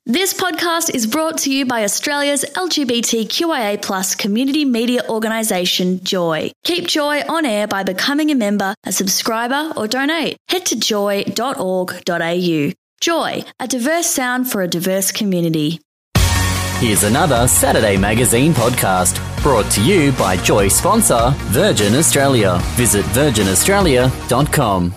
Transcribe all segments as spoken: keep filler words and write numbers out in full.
This podcast is brought to you by Australia's L G B T Q I A plus community media organisation, Joy. Keep Joy on air by becoming a member, a subscriber or donate. Head to joy dot org dot a u. Joy, a diverse sound for a diverse community. Here's another Saturday Magazine podcast brought to you by Joy sponsor Virgin Australia. Visit virgin australia dot com.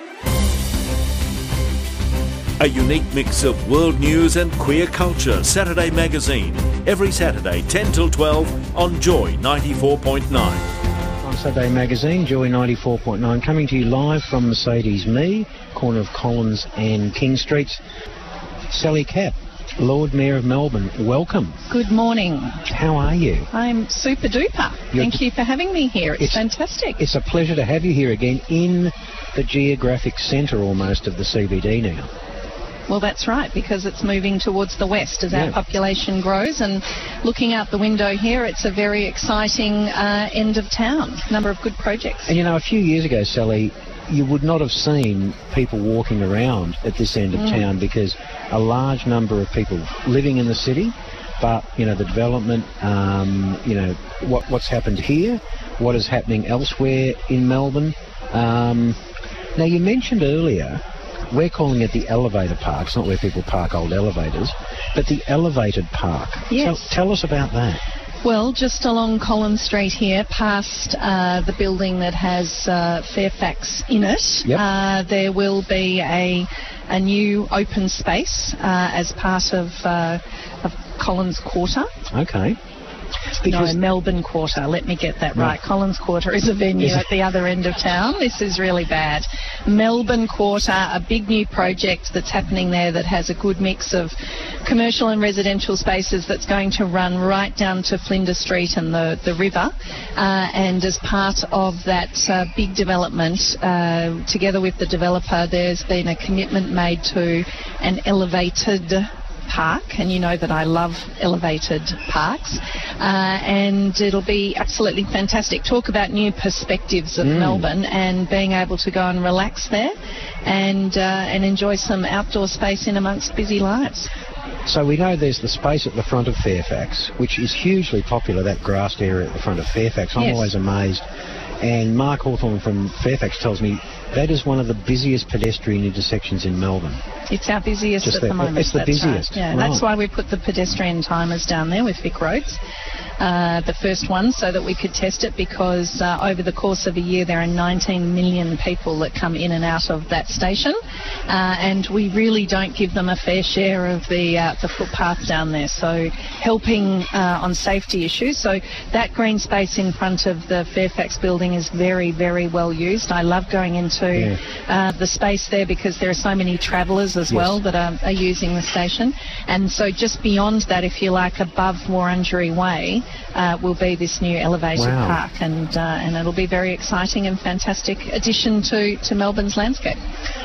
A unique mix of world news and queer culture. Saturday Magazine. Every Saturday, ten till twelve on Joy ninety-four point nine. On Saturday Magazine, Joy ninety-four point nine, coming to you live from Mercedes Me, corner of Collins and King Streets. Sally Capp, Lord Mayor of Melbourne, welcome. Good morning. How are you? I'm super duper. You're Thank you for having me here. It's, it's fantastic. It's a pleasure to have you here again in the geographic centre almost of the C B D now. Well, that's right, because it's moving towards the west as yeah. our population grows. And looking out the window here, it's a very exciting uh, end of town. Number of good projects. And, you know, a few years ago, Sally, you would not have seen people walking around at this end of mm. town because a large number of people living in the city. But, you know, the development, um, you know, what, what's happened here, what is happening elsewhere in Melbourne. Um, now, you mentioned earlier... We're calling it the elevator park. It's not where people park old elevators, but the elevated park. Yes. So, tell us about that. Well, just along Collins Street here, past uh, the building that has uh, Fairfax in it, yep. uh, there will be a a new open space uh, as part of, uh, of Collins Quarter. Okay. Because no, Melbourne Quarter, let me get that right. right. Collins Quarter is a venue at the other end of town. This is really bad. Melbourne Quarter, a big new project that's happening there that has a good mix of commercial and residential spaces that's going to run right down to Flinders Street and the, the river. Uh, and as part of that uh, big development, uh, together with the developer, there's been a commitment made to an elevated park, and you know that I love elevated parks, uh, and it'll be absolutely fantastic. Talk about new perspectives of mm. Melbourne and being able to go and relax there and uh, and enjoy some outdoor space in amongst busy lives. So we know there's the space at the front of Fairfax, which is hugely popular, that grassed area at the front of Fairfax. I'm yes. always amazed. And Mark Hawthorne from Fairfax tells me that is one of the busiest pedestrian intersections in Melbourne. It's our busiest Just at the, the moment. It's the that's busiest. Right. Yeah, right. That's why we put the pedestrian timers down there with Vic Roads. Uh, the first one, so that we could test it, because uh, over the course of a year there are nineteen million people that come in and out of that station, uh, and we really don't give them a fair share of the uh, the footpath down there, so helping uh, on safety issues. So that green space in front of the Fairfax building is very, very well used. I love going into yeah. uh, the space there because there are so many travellers as yes. well that are, are using the station, and so just beyond that, if you like, above Wurundjeri Way, Uh, will be this new elevated wow. park, and uh, and it'll be very exciting and fantastic addition to, to Melbourne's landscape.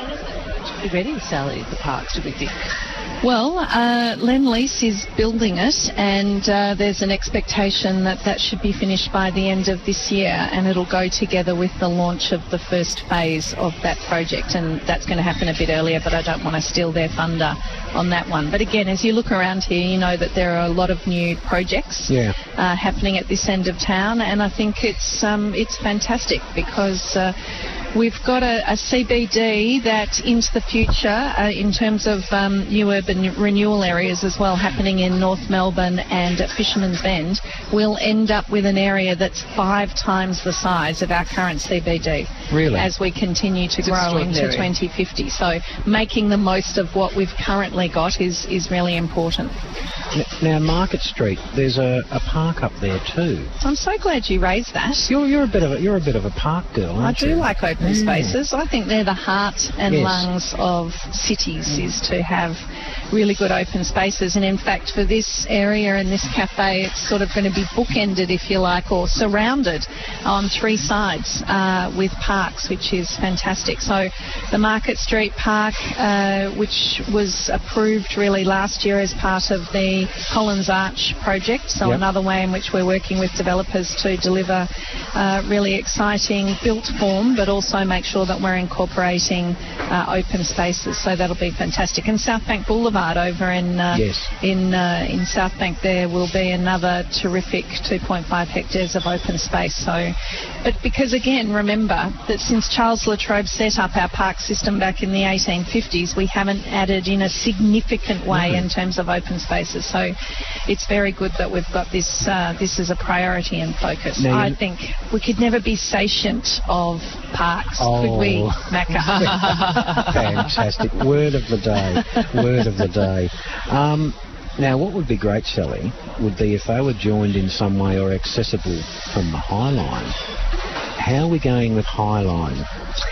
Are you ready, Sally, the parks, do we think? Well, uh, Lendlease is building it, and uh, there's an expectation that that should be finished by the end of this year, and it'll go together with the launch of the first phase of that project, and that's going to happen a bit earlier, but I don't want to steal their thunder on that one. But again, as you look around here, you know that there are a lot of new projects yeah. uh, happening at this end of town, and I think it's um, it's fantastic because uh, we've got a, a C B D that into the future, uh, in terms of um, new urban renewal areas as well, happening in North Melbourne and at Fisherman's Bend, will end up with an area that's five times the size of our current C B D. Really? As we continue to it's grow into twenty fifty. So making the most of what we've currently got is, is really important. Now, Market Street, there's a, a park up there too. I'm so glad you raised that. You're, you're, a, bit of a, you're a bit of a park girl, aren't I you? do like open mm. spaces. I think they're the heart and yes. lungs of cities, mm. is to have really good open spaces. And in fact, for this area and this cafe, it's sort of going to be bookended, if you like, or surrounded on three sides uh, with parks, which is fantastic. So the Market Street Park, uh, which was a approved really last year as part of the Collins Arch project, so yep. another way in which we're working with developers to deliver uh, really exciting built form, but also make sure that we're incorporating uh, open spaces. So that'll be fantastic. And South Bank Boulevard over in uh, yes. in uh, in South Bank, there will be another terrific two point five hectares of open space. So, but because again, remember that since Charles La Trobe set up our park system back in the eighteen fifties, we haven't added in a significant way mm-hmm. in terms of open spaces. So it's very good that we've got this uh, this as a priority and focus. Now, I think we could never be satiant of parks, oh. could we, Macca? Fantastic. Word of the day. Word of the day. Um, now, what would be great, Sally, would be if they were joined in some way or accessible from the High Line. How are we going with High Line?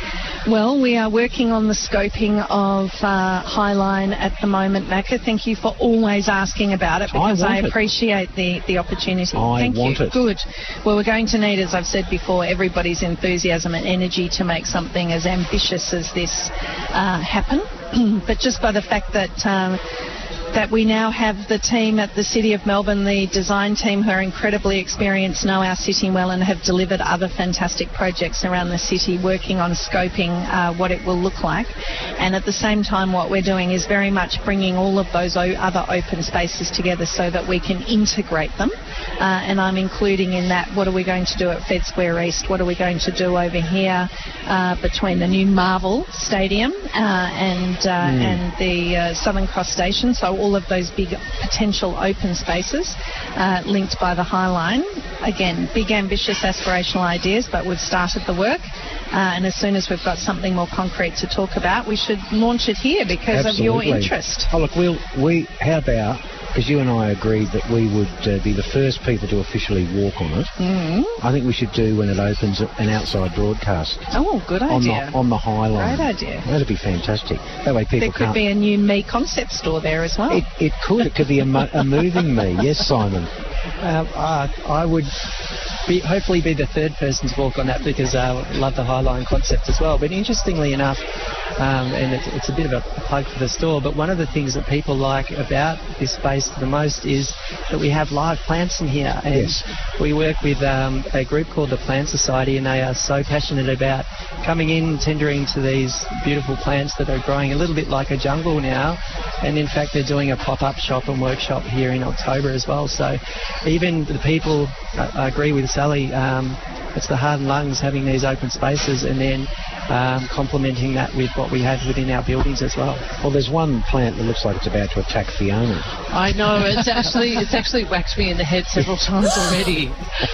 Well, we are working on the scoping of uh, High Line at the moment, Macca. Thank you for always asking about it, because I, I appreciate the, the opportunity. I Thank want you. it. Good. Well, we're going to need, as I've said before, everybody's enthusiasm and energy to make something as ambitious as this uh, happen. But just by the fact that... Um, that we now have the team at the City of Melbourne, the design team, who are incredibly experienced, know our city well and have delivered other fantastic projects around the city, working on scoping uh, what it will look like. And at the same time, what we're doing is very much bringing all of those o- other open spaces together so that we can integrate them. Uh, and I'm including in that, what are we going to do at Fed Square East? What are we going to do over here uh, between the new Marvel Stadium uh, and uh, mm. and the uh, Southern Cross Station? So all of those big potential open spaces uh, linked by the High Line. Again, big, ambitious, aspirational ideas, but we've started the work. Uh, and as soon as we've got something more concrete to talk about, we should launch it here because Absolutely. of your interest. Oh, look, we'll, we, how about, because you and I agreed that we would uh, be the first people to officially walk on it. Mm. I think we should do, when it opens, an outside broadcast. Oh, good on idea. The, on the High Line. Great idea. That'd be fantastic. That way people there could can't... be a new me concept store there as well. It, it could. It could be a, mo- a moving me. Yes, Simon. Um, uh, I would be, hopefully be the third person to walk on that, because I uh, love the High Line concept as well. But interestingly enough, um, and it's, it's a bit of a plug for the store, but one of the things that people like about this space the most is that we have live plants in here. And yes. we work with um, a group called the Plant Society, and they are so passionate about coming in, tendering to these beautiful plants that are growing a little bit like a jungle now. And in fact, they're doing a pop-up shop and workshop here in October as well. So even the people, I, I agree with Sally, um, it's the heart and lungs having these open spaces, and then um, complementing that with what we have within our buildings as well. Well, there's one plant that looks like it's about to attack Fiona. I know, it's actually it's actually whacked me in the head several times already.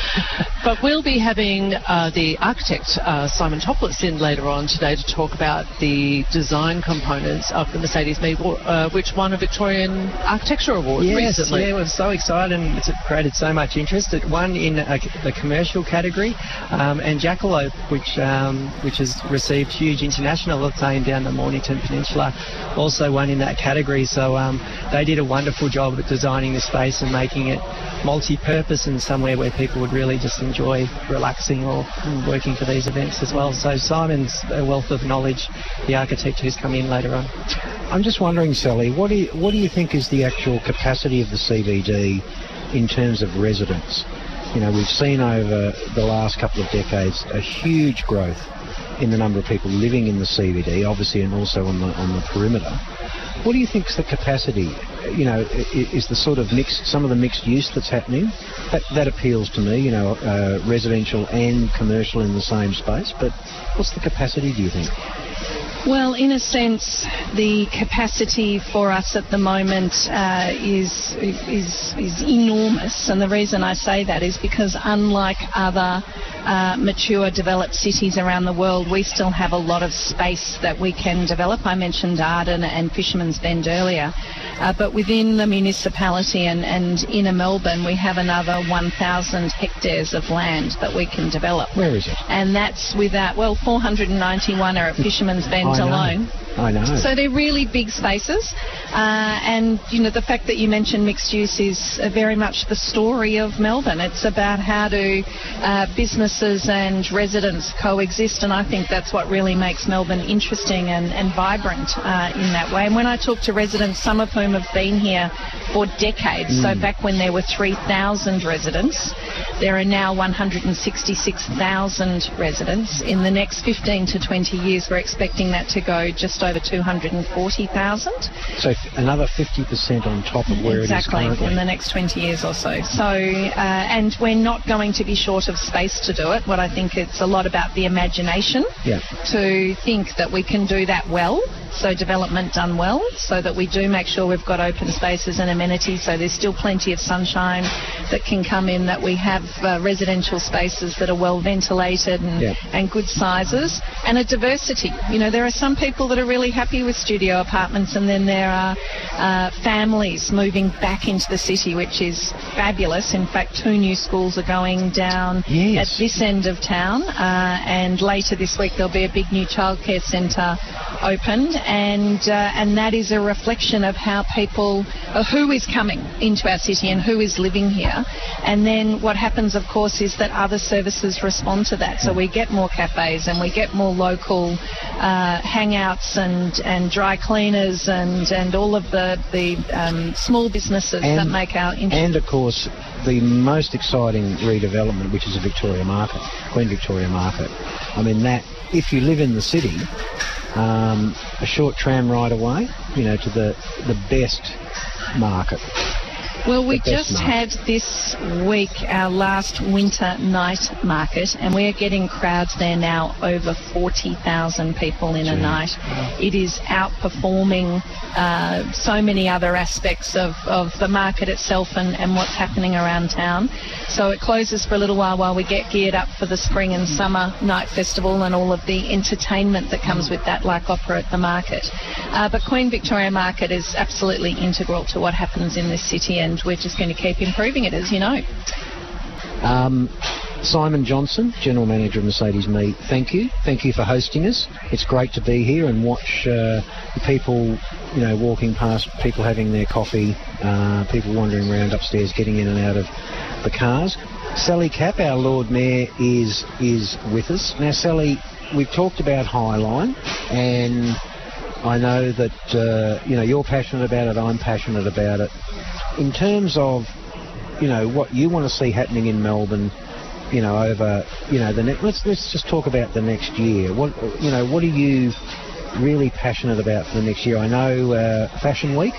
But we'll be having uh, the architect, uh, Simon Topless, in later on today to talk about the design components of the Mercedes-Me, uh, which won a Victorian Architecture Award yes, recently. Yeah, we're so excited, and it's created so much interest. It won in a, the commercial category, um, and Jackalope, which um, which has received huge international acclaim down the Mornington Peninsula, also won in that category. So um, they did a wonderful job at designing the space and making it multi-purpose and somewhere where people would really just enjoy relaxing or working for these events as well. So Simon's a wealth of knowledge, the architect who's come in later on. I'm just wondering, Sally, what do you, what do you think is the actual capacity of the C B D in terms of residents? You know, we've seen over the last couple of decades a huge growth in the number of people living in the C B D, obviously, and also on the on the perimeter. What do you think is the capacity? You know, is the sort of mixed, some of the mixed use that's happening? That, that appeals to me, you know, uh, residential and commercial in the same space. But what's the capacity, do you think? Well, in a sense, the capacity for us at the moment uh, is, is is enormous, and the reason I say that is because unlike other uh, mature, developed cities around the world, we still have a lot of space that we can develop. I mentioned Arden and Fisherman's Bend earlier, uh, but within the municipality and, and inner Melbourne, we have another one thousand hectares of land that we can develop. Where is it? And that's without, well, four hundred ninety-one are at Fisherman's Bend alone. I know. So they're really big spaces. Uh, and, you know, the fact that you mentioned mixed use is uh, very much the story of Melbourne. It's about how do uh, businesses and residents coexist, and I think that's what really makes Melbourne interesting and, and vibrant uh, in that way. And when I talk to residents, some of whom have been here for decades, mm. so back when there were three thousand residents, there are now one hundred sixty-six thousand residents. In the next fifteen to twenty years, we're expecting that to go just over two hundred forty thousand. So f- another fifty percent on top of where exactly, it is currently. in the next twenty years or so. So, uh, and we're not going to be short of space to do it. What I think it's a lot about the imagination yeah. to think that we can do that well. So development done well, so that we do make sure we've got open spaces and amenities, so there's still plenty of sunshine that can come in, that we have uh, residential spaces that are well ventilated and, yeah. and good sizes, and a diversity. You know, there are some people that are really happy with studio apartments, and then there are uh, families moving back into the city, which is fabulous. In fact, two new schools are going down yes. at this end of town, uh, and later this week there'll be a big new childcare centre opened. And uh, and that is a reflection of how people, uh, who is coming into our city and who is living here. And then what happens, of course, is that other services respond to that. So we get more cafes and we get more local uh, hangouts and, and dry cleaners and, and all of the, the um, small businesses and, that make our... Int- and, of course, the most exciting redevelopment, which is the Victoria Market, Queen Victoria Market. I mean, that, if you live in the city... Um, a short tram ride away, you know, to the the best market. Well, we just had this week our last winter night market, and we're getting crowds there now over forty thousand people in a night. It is outperforming uh, so many other aspects of, of the market itself and, and what's happening around town. So it closes for a little while while we get geared up for the spring and summer night festival and all of the entertainment that comes with that, like opera at the market. Uh, but Queen Victoria Market is absolutely integral to what happens in this city, and we're just going to keep improving it, as you know. Um, Simon Johnson, General Manager of Mercedes Me, thank you. Thank you for hosting us. It's great to be here and watch uh, the people, you know, walking past, people having their coffee, uh, people wandering around upstairs, getting in and out of the cars. Sally Capp, our Lord Mayor, is is with us. Now, Sally, we've talked about Highline, and I know that, uh, you know, you're passionate about it, I'm passionate about it. In terms of, you know, what you want to see happening in Melbourne, you know, over, you know, the ne- let's let's just talk about the next year. What, you know, what are you really passionate about for the next year? I know uh, Fashion Week.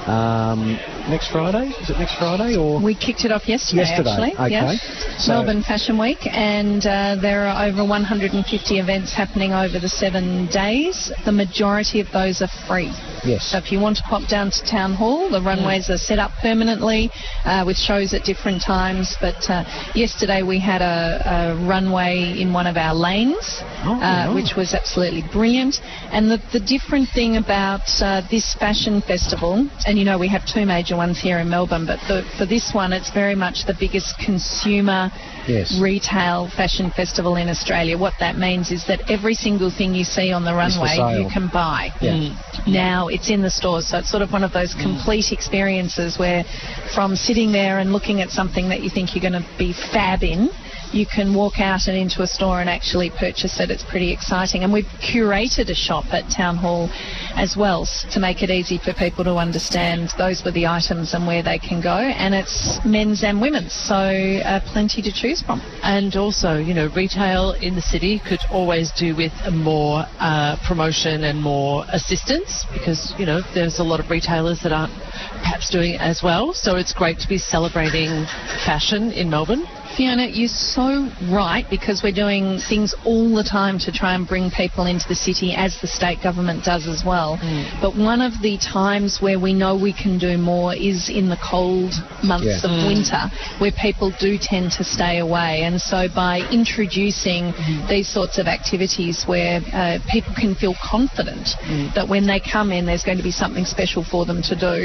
Um, next Friday? Is it next Friday or? We kicked it off yesterday, yesterday. actually. Okay. Yeah. So Melbourne Fashion Week, and uh, there are over one hundred fifty events happening over the seven days. The majority of those are free. Yes. So if you want to pop down to Town Hall, the runways are set up permanently uh, with shows at different times. But uh, yesterday we had a, a runway in one of our lanes, oh, uh, oh. which was absolutely brilliant. And the, the different thing about uh, this fashion festival, and you know we have two major ones here in Melbourne, but the, for this one it's very much the biggest consumer yes. retail fashion festival in Australia. What that means is that every single thing you see on the runway you can buy. Yeah. Mm. Now it's in the stores, so it's sort of one of those complete experiences where from sitting there and looking at something that you think you're going to be fab in, you can walk out and into a store and actually purchase it. It's pretty exciting. And we've curated a shop at Town Hall as well to make it easy for people to understand those were the items and where they can go. And it's men's and women's, so uh, plenty to choose from. And also, you know, retail in the city could always do with a more uh, promotion and more assistance, because, you know, there's a lot of retailers that aren't perhaps doing it as well. So it's great to be celebrating fashion in Melbourne. Fiona, you're so right, because we're doing things all the time to try and bring people into the city, as the state government does as well. Mm. But one of the times where we know we can do more is in the cold months yeah. of mm. winter, where people do tend to stay away. And so by introducing mm. these sorts of activities where uh, people can feel confident mm. that when they come in there's going to be something special for them to do, mm.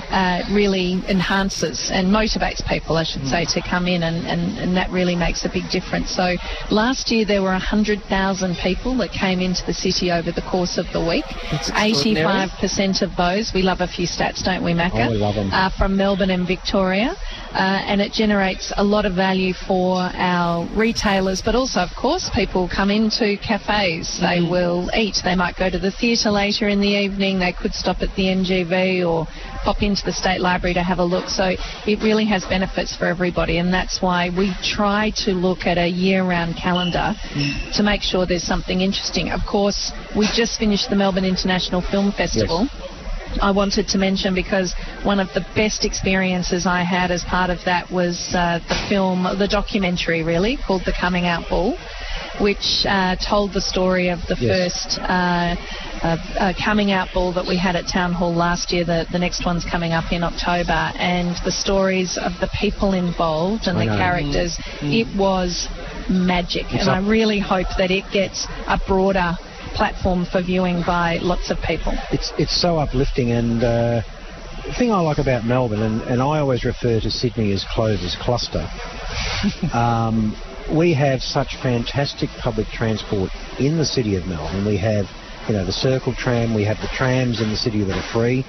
uh, really enhances and motivates people, I should say, to come in, and, and, and that really makes a big difference. So last year there were one hundred thousand people that came into the city over the course of the week. eighty-five percent of those, we love a few stats, don't we, Macca? Oh, we love them. Are from Melbourne and Victoria, uh, and it generates a lot of value for our retailers, but also, of course, people come into cafes. Mm-hmm. They will eat. They might go to the theatre later in the evening. They could stop at the N G V or pop into the State Library to have a look. So it really has benefits for everybody, and that's why we try to look at a year-round calendar mm. to make sure there's something interesting. Of course, we just finished the Melbourne International Film Festival. Yes. I wanted to mention, because one of the best experiences I had as part of that was uh, the film, the documentary really, called The Coming Out Ball, which uh, told the story of the yes. first uh, uh, uh, coming out ball that we had at Town Hall last year. The, the next one's coming up in October, and the stories of the people involved and I the know. characters. Mm. It was magic, it's and up. I really hope that it gets a broader platform for viewing by lots of people. It's it's so uplifting, and uh, the thing I like about Melbourne, and, and I always refer to Sydney as Clover's cluster, um, we have such fantastic public transport in the city of Melbourne. We have, you know, the Circle Tram, we have the trams in the city that are free.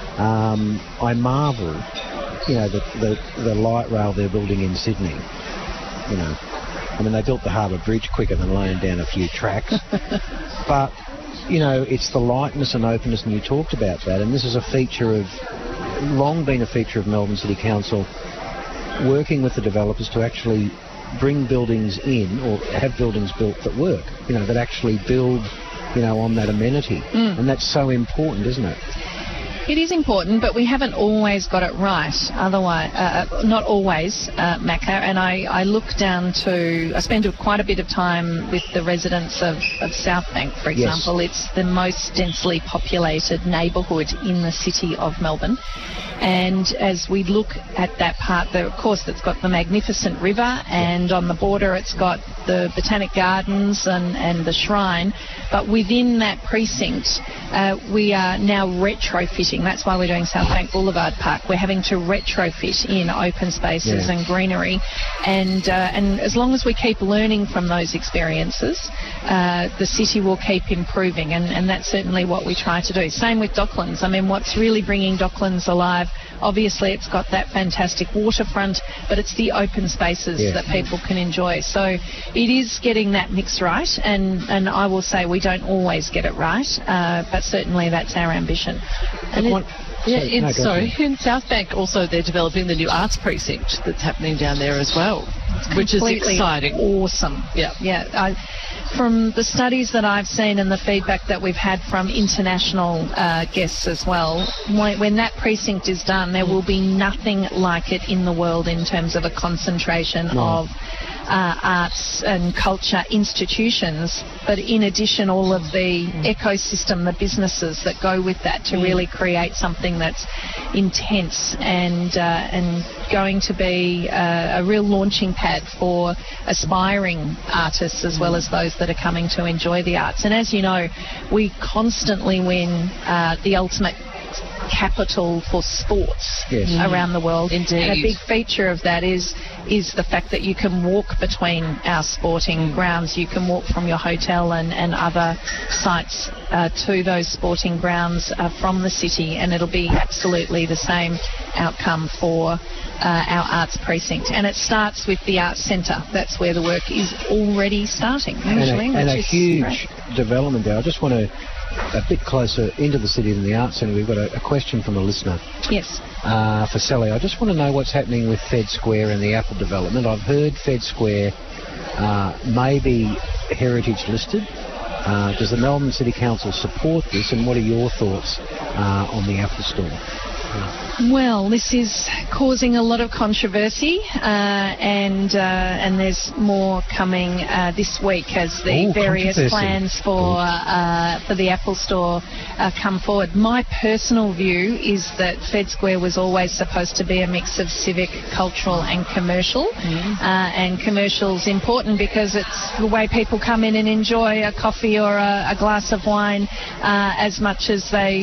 Um, I marvel, you know, the, the, the light rail they're building in Sydney, you know. I mean, they built the Harbour Bridge quicker than laying down a few tracks. But, you know, it's the lightness and openness, and you talked about that, and this is a feature of, long been a feature of Melbourne City Council, working with the developers to actually bring buildings in, or have buildings built that work, you know, that actually build, you know, on that amenity. Mm. And that's so important, isn't it? It is important, but we haven't always got it right. Otherwise, uh, not always, uh, Macca. And I, I look down to, I spend quite a bit of time with the residents of, of Southbank, for example. Yes. It's the most densely populated neighbourhood in the city of Melbourne. And as we look at that part, the, of course, it's got the magnificent river, and on the border it's got the Botanic Gardens and, and the Shrine. But within that precinct, uh, we are now retrofitting. That's why we're doing Southbank Boulevard Park. We're having to retrofit in open spaces yeah. and greenery. And, uh, and as long as we keep learning from those experiences, uh, the city will keep improving. And, and that's certainly what we try to do. Same with Docklands. I mean, what's really bringing Docklands alive, obviously it's got that fantastic waterfront, but it's the open spaces yeah. that people can enjoy. So it is getting that mix right, and, and I will say we don't always get it right, uh, but certainly that's our ambition. And it, yeah, in, no, sorry, in Southbank also they're developing the new arts precinct that's happening down there as well, which is exciting. Awesome. Yeah. Yeah. I, from the studies that I've seen and the feedback that we've had from international uh, guests as well, when, when that precinct is done, there will be nothing like it in the world in terms of a concentration no. of uh, arts and culture institutions, but in addition all of the mm. ecosystem, the businesses that go with that to mm. really create something that's intense and, uh, and going to be uh, a real launching pad for aspiring artists as well as those that are coming to enjoy the arts. And as you know, we constantly win uh, the ultimate capital for sports yes. around the world. Indeed. And a big feature of that is is the fact that you can walk between our sporting grounds. You can walk from your hotel and, and other sites uh, to those sporting grounds uh, from the city, and it'll be absolutely the same outcome for uh, our arts precinct. And it starts with the Arts Centre. That's where the work is already starting, actually. And a, and a huge great. development there. I just want to a bit closer into the city than the Arts Centre. We've got a, a question from a listener. Yes. Uh, for Sally, I just want to know what's happening with Fed Square and the Apple development. I've heard Fed Square uh, may be heritage listed. Uh, does the Melbourne City Council support this, and what are your thoughts uh, on the Apple Store? Uh, Well, this is causing a lot of controversy, uh, and uh, and there's more coming uh, this week as the Ooh, various plans for uh, for the Apple Store uh, come forward. My personal view is that Fed Square was always supposed to be a mix of civic, cultural and commercial, mm-hmm. uh, and commercial's important because it's the way people come in and enjoy a coffee or a, a glass of wine uh, as much as they, they might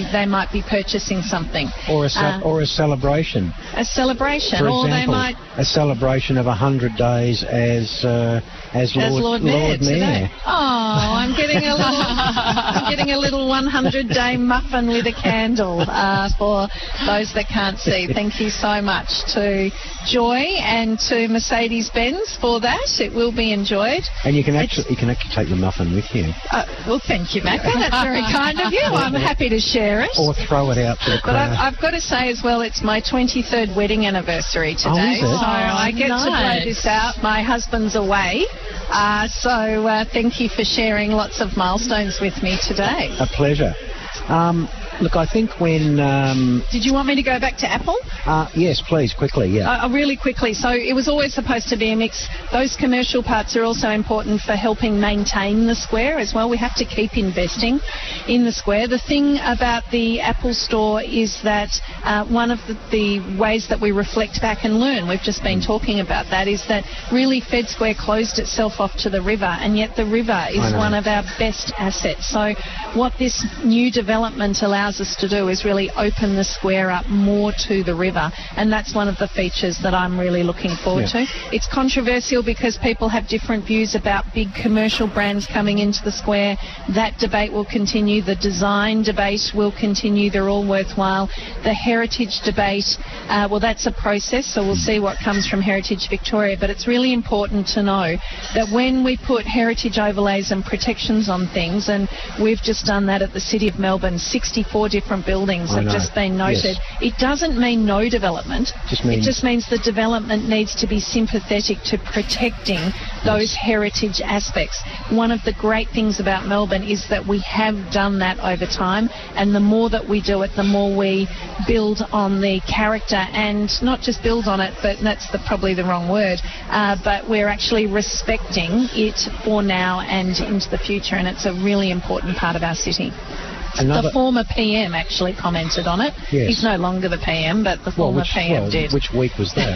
might be purchasing something. Or a, ce- Uh, or a celebration. A celebration. For or example, they might... a celebration of one hundred days as uh, as Lord, As Lord Mayor, Lord Mayor. today. Oh, I'm getting a little, I'm getting a little one hundred day muffin with a candle uh, for those that can't see. Thank you so much to Joy and to Mercedes-Benz for that. It will be enjoyed. And you can actually you can actually take the muffin with you, Uh, well, thank you, Macca. That's very kind of you. I'm happy to share it. or throw it out to the But crowd. I've, I've got to say as well, it's my twenty-third wedding anniversary today. Oh, is it? So I get to blow nice. this out. My husband's away. Uh, so uh, thank you for sharing lots of milestones with me today. A pleasure. Um, look, I think when... Um, Did you want me to go back to Apple? uh, yes, please, quickly, yeah. Uh, really quickly. So it was always supposed to be a mix. Those commercial parts are also important for helping maintain the square as well. We have to keep investing in the square. The thing about the Apple store is that uh, one of the, the ways that we reflect back and learn, we've just been talking about that, is that really Fed Square closed itself off to the river, and yet the river is I know. one of our best assets. So what this new development allows us to do is really open the square up more to the river, and that's one of the features that I'm really looking forward Yeah. to. It's controversial because people have different views about big commercial brands coming into the square. That debate will continue. The design debate will continue. They're all worthwhile. The heritage debate, uh, well, that's a process, so we'll see what comes from Heritage Victoria, but it's really important to know that when we put heritage overlays and protections on things, and we've just done that at the City of Melbourne, sixty-four different buildings I have know. just been noted. Yes. It doesn't mean no development. Just means- it just means the development needs to be sympathetic to protecting those heritage aspects. One of the great things about Melbourne is that we have done that over time, and the more that we do it, the more we build on the character, and not just build on it, but that's the, probably the wrong word, uh, but we're actually respecting it for now and into the future, and it's a really important part of our city. Another- The former P M actually commented on it. Yes. He's no longer the P M, but the well, former which, P M well, did. which week was that?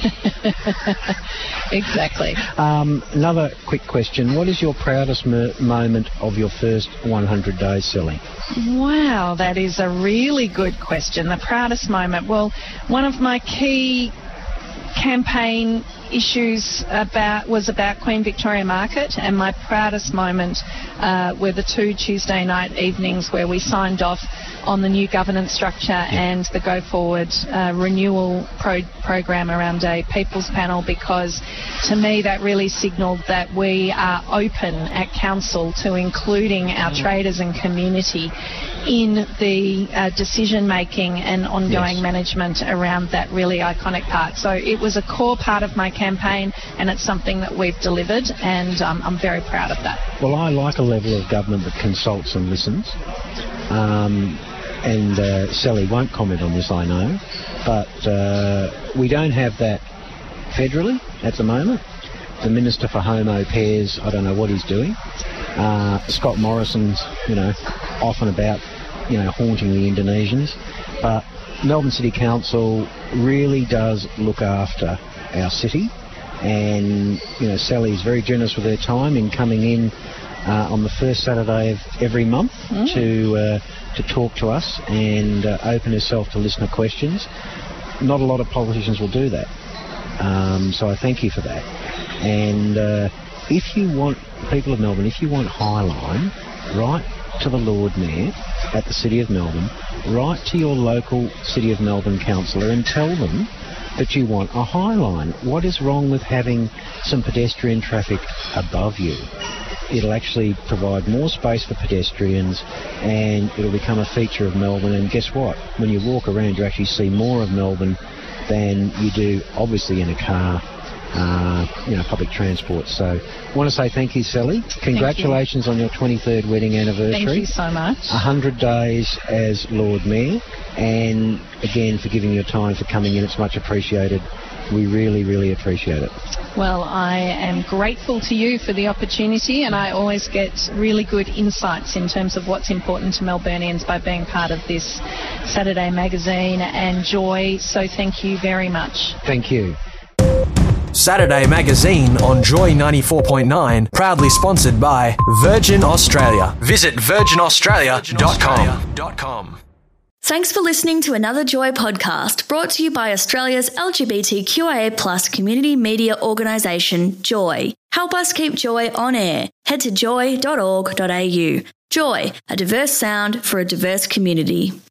Exactly. Um, another quick question. What is your proudest mo- moment of your first one hundred days, Sally? Wow, that is a really good question. The proudest moment. Well, one of my key campaign issues about was about Queen Victoria Market, and my proudest moment uh, were the two Tuesday night evenings where we signed off on the new governance structure and the go forward uh, renewal pro- program around a people's panel, because to me that really signalled that we are open at council to including our traders and community in the uh, decision making and ongoing Yes. management around that really iconic part. So it was a core part of my campaign, and it's something that we've delivered, and um, I'm very proud of that. Well, I like a level of government that consults and listens. Um, and uh, Sally won't comment on this, I know, but uh, we don't have that federally at the moment. The Minister for Home Affairs, I don't know what he's doing. Uh, Scott Morrison's, you know, off and about, you know, haunting the Indonesians. But Melbourne City Council really does look after our city, and, you know, Sally's very generous with her time in coming in uh, on the first Saturday of every month mm. to uh, to talk to us and uh, open herself to listener questions. Not a lot of politicians will do that, um, so I thank you for that. And uh, if you want, people of Melbourne, if you want Highline, write to the Lord Mayor at the City of Melbourne, write to your local City of Melbourne councillor and tell them that you want a Highline. What is wrong with having some pedestrian traffic above you? It'll actually provide more space for pedestrians, and it'll become a feature of Melbourne. And guess what? When you walk around, you actually see more of Melbourne than you do, obviously, in a car, uh, you know, public transport. So I want to say thank you, Sally. Congratulations on your twenty-third wedding anniversary. Thank you so much. one hundred days as Lord Mayor, and again for giving your time, for coming in. It's much appreciated. We really, really appreciate it. Well, I am grateful to you for the opportunity, and I always get really good insights in terms of what's important to Melburnians by being part of this Saturday magazine and Joy. So thank you very much. Thank you. Saturday Magazine on Joy ninety-four point nine, proudly sponsored by Virgin Australia. Visit virgin australia dot com. Thanks for listening to another Joy podcast brought to you by Australia's L G B T Q I A plus community media organisation, Joy. Help us keep Joy on air. Head to joy dot org dot a u. Joy, a diverse sound for a diverse community.